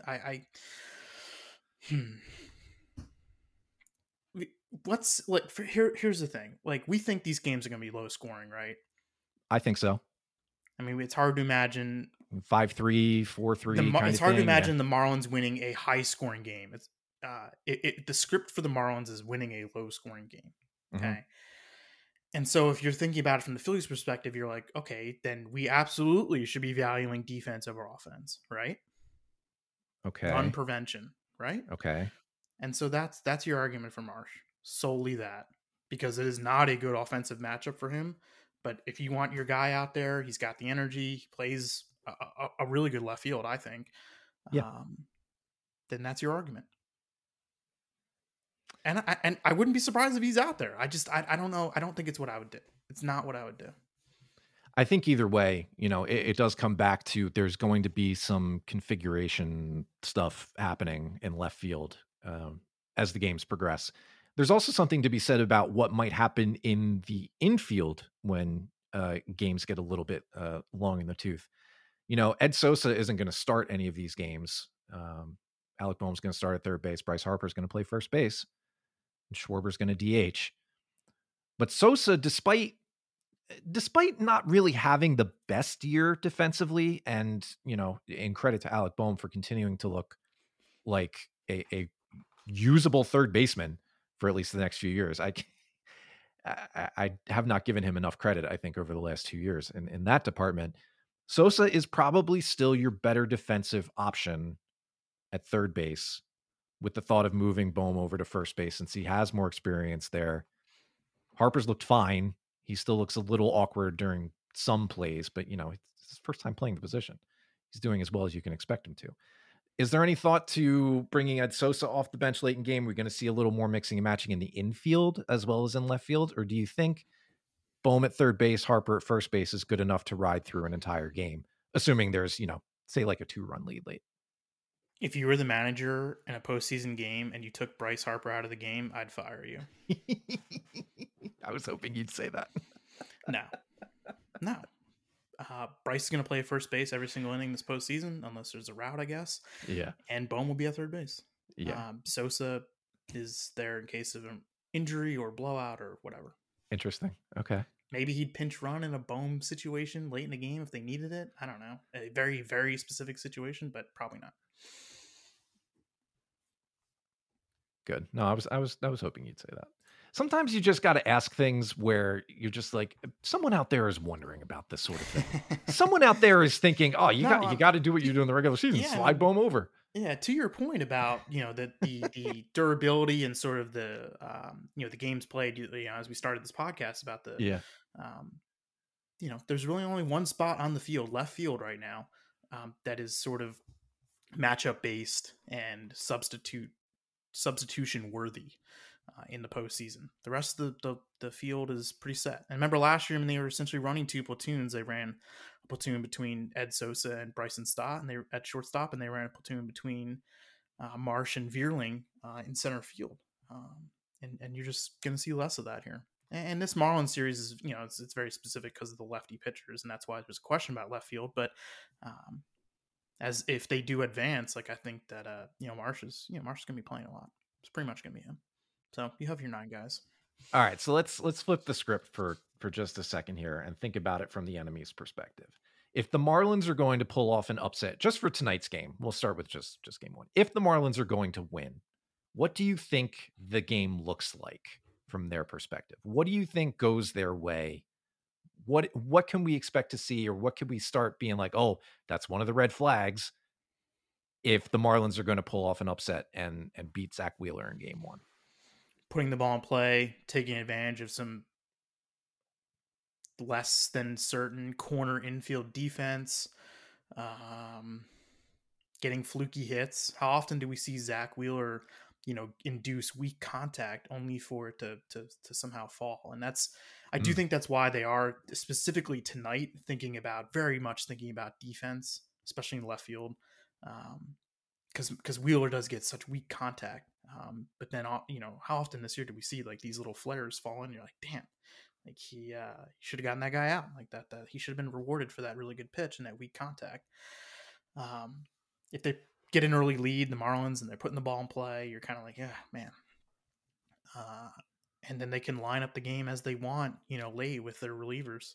Let's like here's the thing. Like, we think these games are going to be low scoring, right? I think so. I mean, it's hard to imagine 5-3, 4-3. It's hard to imagine the Marlins winning a high scoring game. It's the script for the Marlins is winning a low scoring game. Okay. Mm-hmm. And so if you're thinking about it from the Phillies perspective, you're like, okay, then we absolutely should be valuing defense over offense, right? Okay. Run prevention, right? Okay. And so that's your argument for Marsh. Solely that. Because it is not a good offensive matchup for him. But if you want your guy out there, he's got the energy, he plays a really good left field, I think. Yeah. Then that's your argument. And I wouldn't be surprised if he's out there. I don't know. I don't think it's what I would do. It's not what I would do. I think either way, it does come back to there's going to be some configuration stuff happening in left field as the games progress. There's also something to be said about what might happen in the infield when games get a little bit long in the tooth. Ed Sosa isn't going to start any of these games. Alec Boehm's going to start at third base. Bryce Harper's going to play first base. And Schwarber's going to DH. But Sosa, despite not really having the best year defensively, and, in credit to Alec Boehm for continuing to look like a usable third baseman for at least the next few years. I have not given him enough credit, I think, over the last 2 years in that department. Sosa is probably still your better defensive option at third base, with the thought of moving Boehm over to first base since he has more experience there. Harper's looked fine. He still looks a little awkward during some plays, but it's his first time playing the position. He's doing as well as you can expect him to. Is there any thought to bringing Ed Sosa off the bench late in game? We're going to see a little more mixing and matching in the infield as well as in left field? Or do you think Boehm at third base, Harper at first base is good enough to ride through an entire game, assuming there's, say like a 2-run lead late? If you were the manager in a postseason game and you took Bryce Harper out of the game, I'd fire you. I was hoping you'd say that. No. Bryce is going to play first base every single inning this postseason, unless there's a route, I guess. Yeah. And Boehm will be at third base. Yeah. Sosa is there in case of an injury or blowout or whatever. Interesting. Okay. Maybe he'd pinch run in a Boehm situation late in the game if they needed it. I don't know. A very, very specific situation, but probably not. Good. No, I was hoping you'd say that. Sometimes you just got to ask things where you're just like, someone out there is wondering about this sort of thing. Someone out there is thinking, oh, you got to do what you do in the regular season. Yeah, slide Boehm over. Yeah. To your point about, the durability and sort of the, the games played, as we started this podcast about the, there's really only one spot on the field, left field right now, that is sort of matchup based and substitution worthy in the postseason. The rest of the field is pretty set. And remember last year when they were essentially running two platoons, they ran a platoon between Ed Sosa and Bryson Stott, and they were at shortstop, and they ran a platoon between Marsh and Vierling in center field. And you're just going to see less of that here. And this Marlins series is, it's very specific because of the lefty pitchers, and that's why there's a question about left field. But as if they do advance, like I think that Marsh is going to be playing a lot. It's pretty much going to be him. So you have your 9 guys. All right, so let's flip the script for just a second here and think about it from the enemy's perspective. If the Marlins are going to pull off an upset just for tonight's game, we'll start with just game 1. If the Marlins are going to win, what do you think the game looks like from their perspective? What do you think goes their way? What can we expect to see, or what can we start being like, oh, that's one of the red flags if the Marlins are going to pull off an upset and beat Zach Wheeler in game 1? Putting the ball in play, taking advantage of some less than certain corner infield defense, getting fluky hits. How often do we see Zach Wheeler, induce weak contact only for it to somehow fall? And I do think that's why they are specifically tonight very much thinking about defense, especially in left field, because Wheeler does get such weak contact. But then, how often this year do we see like these little flares fall in? You're like, damn, like he should have gotten that guy out like that. That he should have been rewarded for that really good pitch and that weak contact. If they get an early lead, the Marlins, and they're putting the ball in play, you're kind of like, yeah, man. And then they can line up the game as they want, late with their relievers.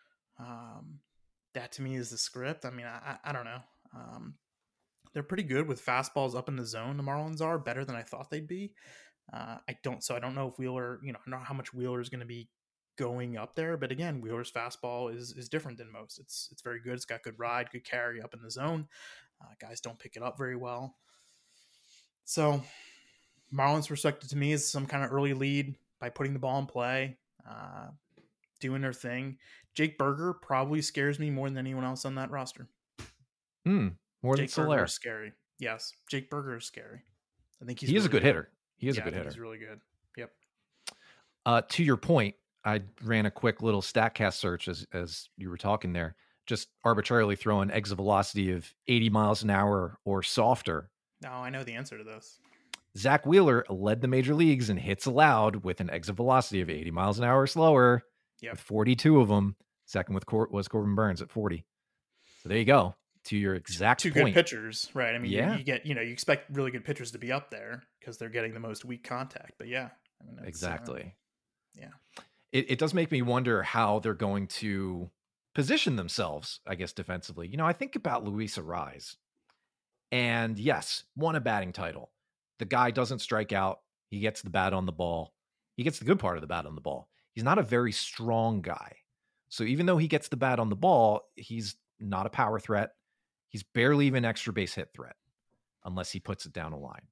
That to me is the script. I mean, I don't know. They're pretty good with fastballs up in the zone. The Marlins are better than I thought they'd be. I don't know if Wheeler, I don't know how much Wheeler is going to be going up there, but again, Wheeler's fastball is different than most. It's very good. It's got good ride, good carry up in the zone. Guys don't pick it up very well. So Marlins perspective to me is some kind of early lead by putting the ball in play, doing their thing. Jake Burger probably scares me more than anyone else on that roster. More than Soler. Is scary. Yes, Jake Burger is scary. I think he is a good hitter. He is a good hitter. He's really good. Yep. To your point, I ran a quick little StatCast search as you were talking there, just arbitrarily throwing exit velocity of 80 miles an hour or softer. No, I know the answer to this. Zach Wheeler led the major leagues in hits allowed with an exit velocity of 80 miles an hour or slower. Yep. With 42 of them. Second was Corbin Burns at 40. So there you go. To your exact point. Two good pitchers, right? I mean, yeah. you get, you expect really good pitchers to be up there because they're getting the most weak contact. But yeah, I mean, exactly. Yeah. It does make me wonder how they're going to position themselves, I guess, defensively. I think about Luis Arraez. And yes, won a batting title. The guy doesn't strike out. He gets the bat on the ball. He gets the good part of the bat on the ball. He's not a very strong guy. So even though he gets the bat on the ball, he's not a power threat. He's barely even extra base hit threat unless he puts it down a line.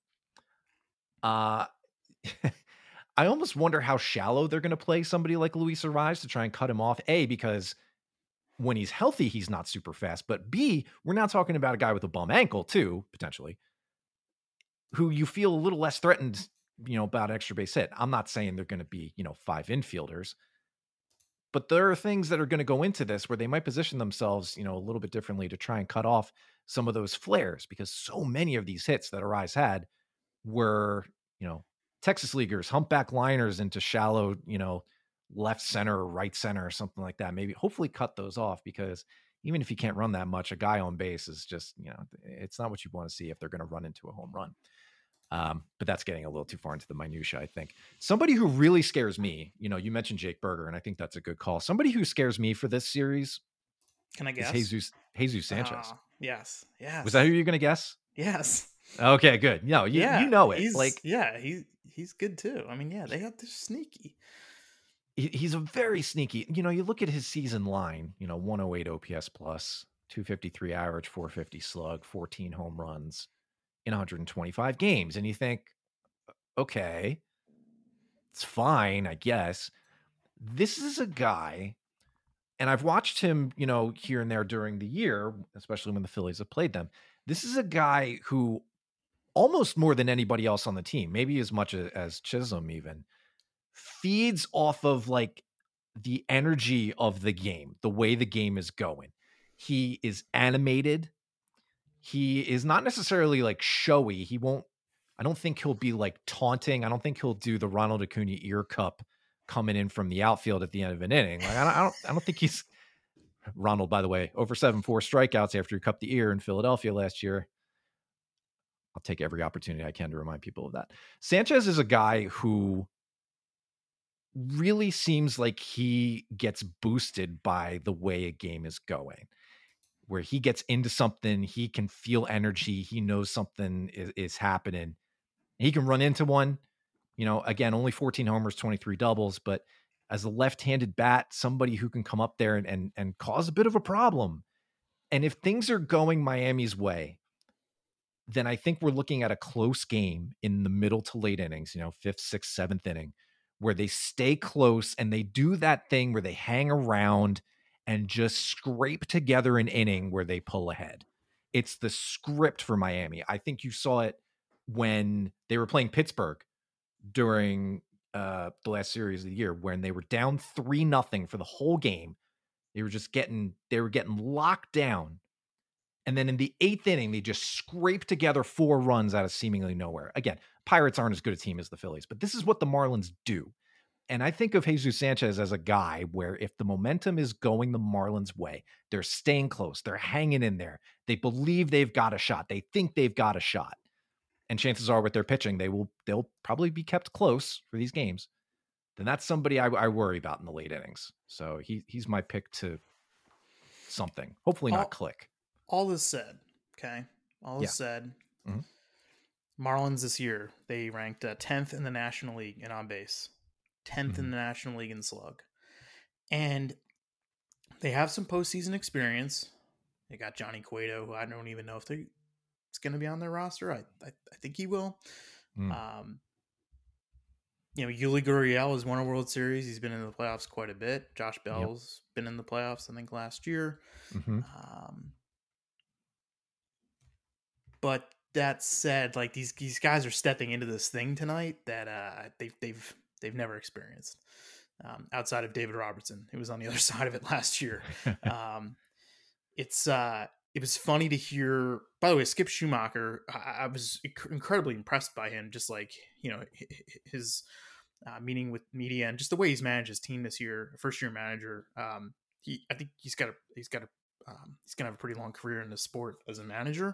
I almost wonder how shallow they're going to play somebody like Luis Arraez to try and cut him off. A, because when he's healthy, he's not super fast. But B, we're now talking about a guy with a bum ankle too, potentially, who you feel a little less threatened, about extra base hit. I'm not saying they're going to be, 5 infielders, but there are things that are going to go into this where they might position themselves, a little bit differently to try and cut off some of those flares, because so many of these hits that Arraez had were, Texas leaguers, humpback liners into shallow, left center or right center or something like that. Maybe hopefully cut those off, because even if you can't run that much, a guy on base is just, it's not what you want to see if they're going to run into a home run. But that's getting a little too far into the minutia, I think. Somebody who really scares me, you mentioned Jake Burger, and I think that's a good call. Somebody who scares me for this series. Can I guess? Jesus Sanchez. Yes. Was that who you're going to guess? Yes. Okay, good. No, you know it. He's good too. I mean, they have this sneaky. He's a very sneaky. You look at his season line. 108 OPS plus, 253 average, 450 slug, 14 home runs in 125 games, and you think, okay, it's fine, I guess. This is a guy, and I've watched him, here and there during the year, especially when the Phillies have played them. This is a guy who, almost more than anybody else on the team, maybe as much as Chisholm even, feeds off of like the energy of the game, the way the game is going. He is animated. He is not necessarily like showy. I don't think he'll be like taunting. I don't think he'll do the Ronald Acuna ear cup coming in from the outfield at the end of an inning. Like I don't think he's Ronald, by the way, over 7-4 strikeouts after he cupped the ear in Philadelphia last year. I'll take every opportunity I can to remind people of that. Sanchez is a guy who really seems like he gets boosted by the way a game is going, where he gets into something, he can feel energy, he knows something is happening. He can run into one, again, only 14 homers, 23 doubles, but as a left-handed bat, somebody who can come up there and cause a bit of a problem. And if things are going Miami's way, then I think we're looking at a close game in the middle to late innings, 5th, 6th, 7th inning, where they stay close and they do that thing where they hang around and just scrape together an inning where they pull ahead. It's the script for Miami. I think you saw it when they were playing Pittsburgh during the last series of the year, when they were down 3-0 for the whole game. They were getting locked down. And then in the 8th inning, they just scrape together 4 runs out of seemingly nowhere. Again, Pirates aren't as good a team as the Phillies, but this is what the Marlins do. And I think of Jesus Sanchez as a guy where if the momentum is going the Marlins' way, they're staying close, they're hanging in there, they believe they've got a shot, they think they've got a shot. And chances are with their pitching, they'll probably be kept close for these games. Then that's somebody I worry about in the late innings. So he's my pick to something. Hopefully not click. All is said, okay? All is said. Mm-hmm. Marlins this year, they ranked 10th in the National League in on base, 10th in the National League in slug. And they have some postseason experience. They got Johnny Cueto, who I don't even know if it's going to be on their roster. I think he will. Yuli Gurriel has won a World Series. He's been in the playoffs quite a bit. Josh Bell's been in the playoffs, I think, last year. But that said, like these guys are stepping into this thing tonight that they've never experienced. Outside of David Robertson, who was on the other side of it last year. It was funny to hear, by the way, Skip Schumacher, I was incredibly impressed by him, just like, his meeting with media and just the way he's managed his team this year, first year manager. I think he's going to have a pretty long career in the sport as a manager.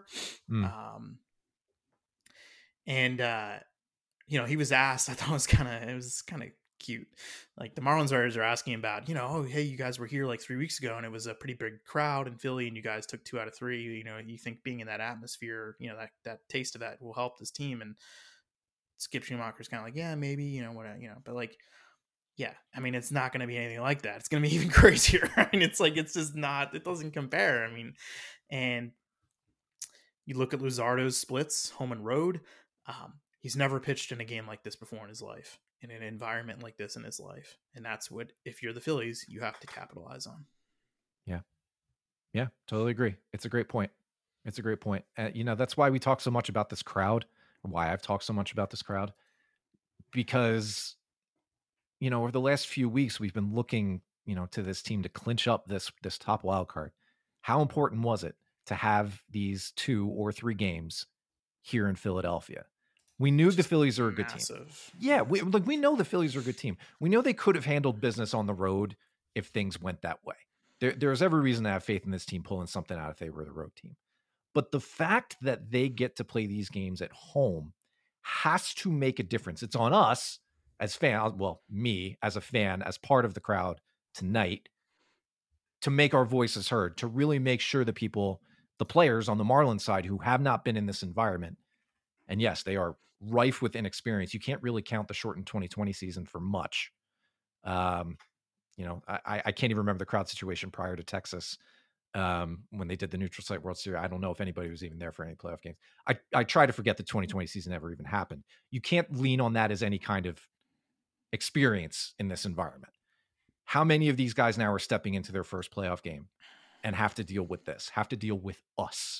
He was asked, I thought it was kind of cute. Like the Marlins are asking about, oh, hey, you guys were here like 3 weeks ago and it was a pretty big crowd in Philly and you guys took 2 out of 3, you think being in that atmosphere, that taste of that will help this team. And Skip Schumacher's kind of like, yeah, maybe, but like, yeah, I mean, it's not going to be anything like that. It's going to be even crazier. I mean, it's just not, it doesn't compare. I mean, and you look at Luzardo's splits, home and road. He's never pitched in a game like this before in his life, in an environment like this in his life. And that's what, if you're the Phillies, you have to capitalize on. Yeah. Yeah, totally agree. It's a great point. That's why we talk so much about this crowd, or why I've talked so much about this crowd, because, over the last few weeks, we've been looking, to this team to clinch up this top wild card. How important was it to have these 2 or 3 games here in Philadelphia? We knew the Phillies are a good team. Yeah, we know the Phillies are a good team. We know they could have handled business on the road if things went that way. There's every reason to have faith in this team pulling something out if they were the road team. But the fact that they get to play these games at home has to make a difference. It's on us as fans, well, me as a fan, as part of the crowd tonight, to make our voices heard, to really make sure that the players on the Marlins side who have not been in this environment, and yes, they are rife with inexperience. You can't really count the shortened 2020 season for much. I can't even remember the crowd situation prior to Texas when they did the Neutral Site World Series. I don't know if anybody was even there for any playoff games. I try to forget the 2020 season ever even happened. You can't lean on that as any kind of experience in this environment. How many of these guys now are stepping into their first playoff game and have to deal with this, have to deal with us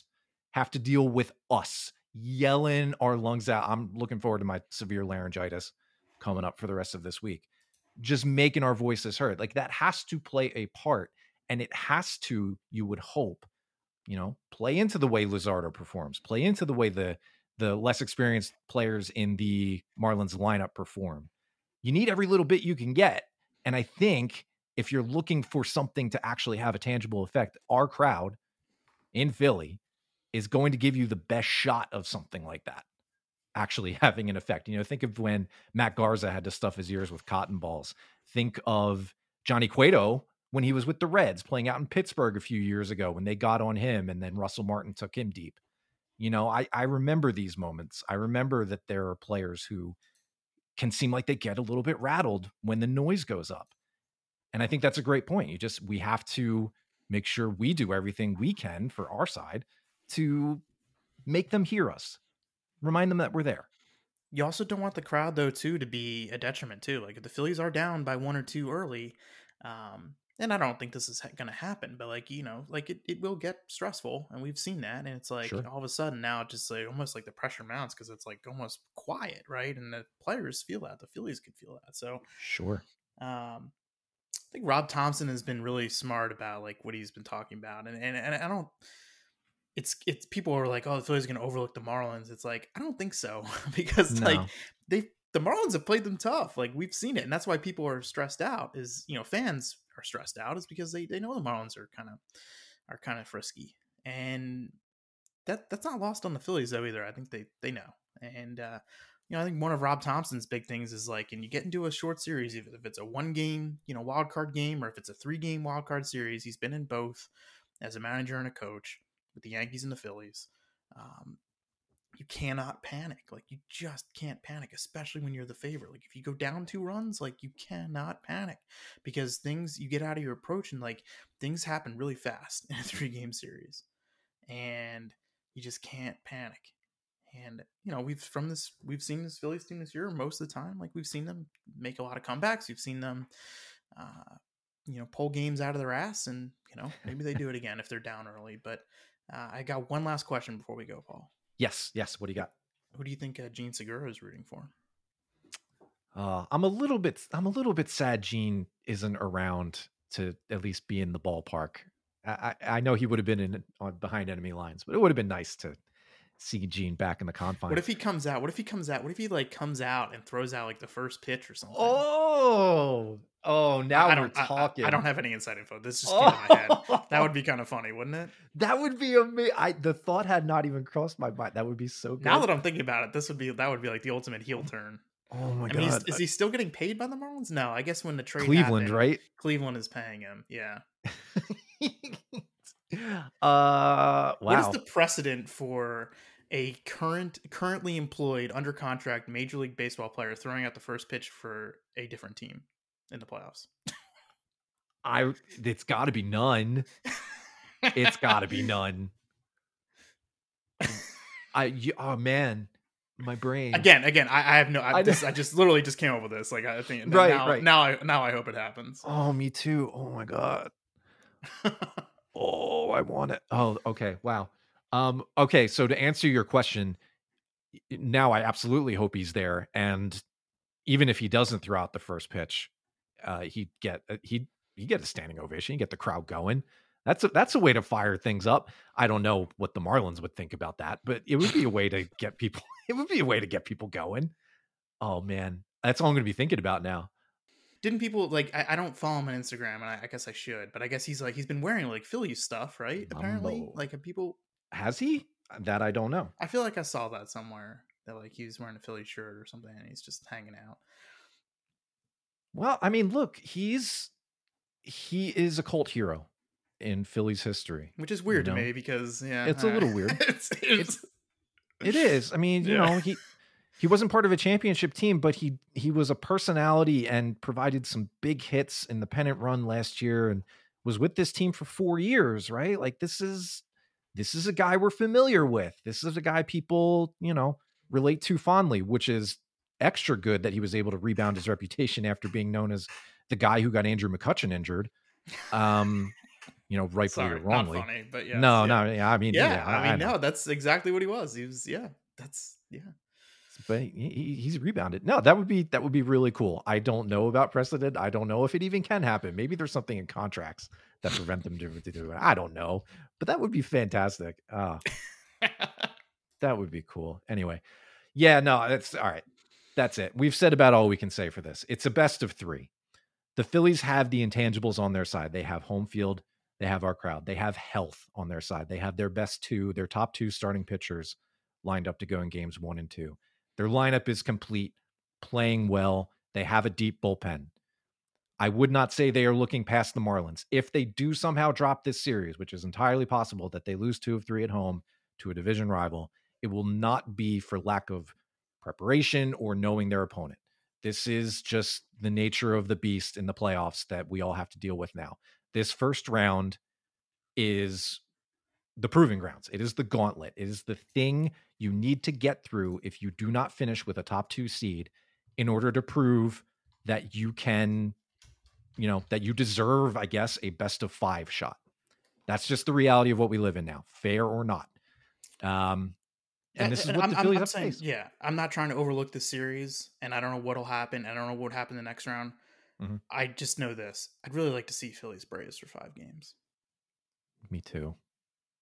yelling our lungs out? I'm looking forward to my severe laryngitis coming up for the rest of this week. Just making our voices heard. Like that has to play a part, and it has to, you would hope, play into the way Luzardo performs, play into the way the less experienced players in the Marlins lineup perform. You need every little bit you can get. And I think if you're looking for something to actually have a tangible effect, our crowd in Philly is going to give you the best shot of something like that actually having an effect. Think of when Matt Garza had to stuff his ears with cotton balls. Think of Johnny Cueto when he was with the Reds playing out in Pittsburgh a few years ago when they got on him and then Russell Martin took him deep. I remember these moments. I remember that there are players who can seem like they get a little bit rattled when the noise goes up. And I think that's a great point. We have to make sure we do everything we can for our side to make them hear us, remind them that we're there. You also don't want the crowd, though, too, to be a detriment, too. Like, if the Phillies are down by 1 or 2 early, and I don't think this is going to happen, but, it will get stressful, and we've seen that, and it's like, sure, all of a sudden now, just almost like the pressure mounts because it's, almost quiet, right? And the players feel that. The Phillies could feel that. So, sure. I think Rob Thompson has been really smart about, what he's been talking about, and I don't... it's people are like, oh, the Phillies are going to overlook the Marlins. It's like, I don't think so because like No. the Marlins have played them tough. Like we've seen it, and that's why people are stressed out. Is fans are stressed out is because they know the Marlins are kind of frisky, and that's not lost on the Phillies though either. I think they know, and I think one of Rob Thompson's big things is like, and you get into a short series, if it's a 1 game wild card game, or if it's a 3 game wild card series, he's been in both as a manager and a coach with the Yankees and the Phillies. Um, you cannot panic. Like you just can't panic, especially when you're the favorite. Like if you go down 2 runs, like you cannot panic because you get out of your approach and like things happen really fast in a 3 game series, and you just can't panic. And we've seen this Phillies team this year most of the time. Like we've seen them make a lot of comebacks. We've seen them, pull games out of their ass, and maybe they do it again if they're down early. But I got one last question before we go, Paul. Yes. What do you got? Who do you think Gene Segura is rooting for? I'm a little bit sad Gene isn't around to at least be in the ballpark. I know he would have been on behind enemy lines, but it would have been nice to see Gene back in the confines. What if he comes out? What if he comes out and throws out like the first pitch or something? Now we're talking. I don't have any inside info. This just came to my head. That would be kind of funny, wouldn't it? That would be amazing. The thought had not even crossed my mind. That would be so good. Now that I'm thinking about it, that would be like the ultimate heel turn. Oh my god! Is he still getting paid by the Marlins? No, I guess when the trade Cleveland, happened, right? Cleveland is paying him. Yeah. Wow. What is the precedent for a currently employed under contract Major League Baseball player throwing out the first pitch for a different team in the playoffs? It's got to be none. It's got to be none. Oh man, my brain. Again, I have no. I just literally just came up with this. Like I think right. Now I hope it happens. Oh, me too. Oh my god. Oh, I want it. Oh, okay. Wow. Okay. So to answer your question, now I absolutely hope he's there, and even if he doesn't throw out the first pitch, he'd get a standing ovation. He'd get the crowd going. That's a way to fire things up. I don't know what the Marlins would think about that, but it would be a way to get people. It would be a way to get people going. Oh man, that's all I'm going to be thinking about now. Didn't people like? I don't follow him on Instagram, and I guess I should. But I guess he's been wearing like Phillies stuff, right? Apparently, like have people. Has he? That I don't know. I feel like I saw that somewhere that like he was wearing a Philly shirt or something, and he's just hanging out. Well, I mean, look, he is a cult hero in Phillies history, which is weird to me because it's a little weird. It is. I mean, he wasn't part of a championship team, but he was a personality and provided some big hits in the pennant run last year and was with this team for 4 years, right? Like this is a guy we're familiar with. This is a guy people, relate to fondly, which is extra good that he was able to rebound his reputation after being known as the guy who got Andrew McCutchen injured. Rightfully or wrongly. Not funny, but yes, no, I mean, no, that's exactly what he was. He was, But he's rebounded. No, that would be really cool. I don't know about precedent. I don't know if it even can happen. Maybe there's something in contracts that prevent them to do it. I don't know, but that would be fantastic. That would be cool. Anyway, yeah, no, that's all right. That's it. We've said about all we can say for this. It's a best of 3. The Phillies have the intangibles on their side. They have home field. They have our crowd. They have health on their side. They have their top 2 starting pitchers lined up to go in games 1 and 2. Their lineup is complete, playing well. They have a deep bullpen. I would not say they are looking past the Marlins. If they do somehow drop this series, which is entirely possible that they lose 2 of 3 at home to a division rival, it will not be for lack of preparation or knowing their opponent. This is just the nature of the beast in the playoffs that we all have to deal with now. This first round is the proving grounds. It is the gauntlet. It is the thing you need to get through if you do not finish with a top 2 seed in order to prove that you can, that you deserve, I guess, a best of 5 shot. That's just the reality of what we live in now, fair or not. And this is what the Phillies have to face. Yeah, I'm not trying to overlook the series, and I don't know what'll happen. I don't know what would happen in the next round. Mm-hmm. I just know this. I'd really like to see Phillies Braves for 5 games. Me too.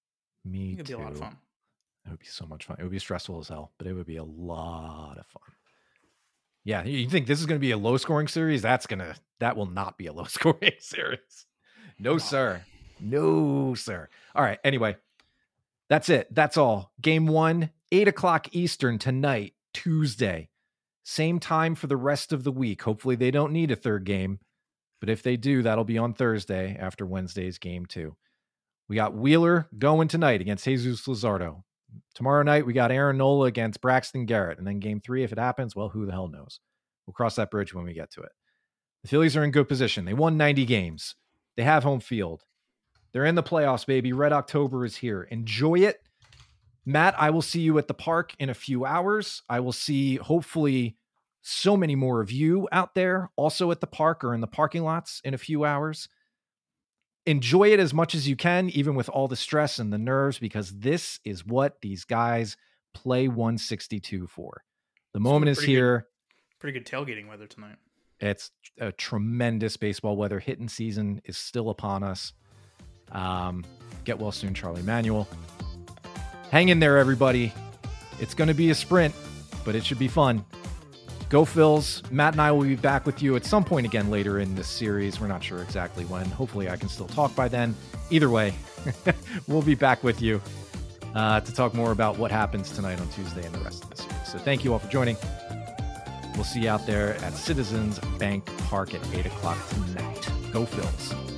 Me It could be too. a lot of fun. It would be so much fun. It would be stressful as hell, but it would be a lot of fun. Yeah, you think this is going to be a low-scoring series? That will not be a low-scoring series. No, sir. No, sir. All right. Anyway, that's it. That's all. Game 1, 8:00 Eastern tonight, Tuesday. Same time for the rest of the week. Hopefully they don't need a third game, but if they do, that'll be on Thursday after Wednesday's game 2. We got Wheeler going tonight against Jesus Luzardo. Tomorrow night, we got Aaron Nola against Braxton Garrett. And then game 3, if it happens, well, who the hell knows? We'll cross that bridge when we get to it. The Phillies are in good position. They won 90 games. They have home field. They're in the playoffs, baby. Red October is here. Enjoy it. Matt, I will see you at the park in a few hours. I will see, hopefully, so many more of you out there also at the park or in the parking lots in a few hours. Enjoy it as much as you can, even with all the stress and the nerves, because this is what these guys play 162 for. The moment is here. Pretty good tailgating weather tonight. It's a tremendous baseball weather. Hitting season is still upon us. Get well soon, Charlie Manuel. Hang in there, everybody. It's going to be a sprint, but it should be fun. Go Phils. Matt and I will be back with you at some point again later in this series. We're not sure exactly when. Hopefully I can still talk by then. Either way, we'll be back with you to talk more about what happens tonight on Tuesday and the rest of the series. So thank you all for joining. We'll see you out there at Citizens Bank Park at 8:00 tonight. Go Phils.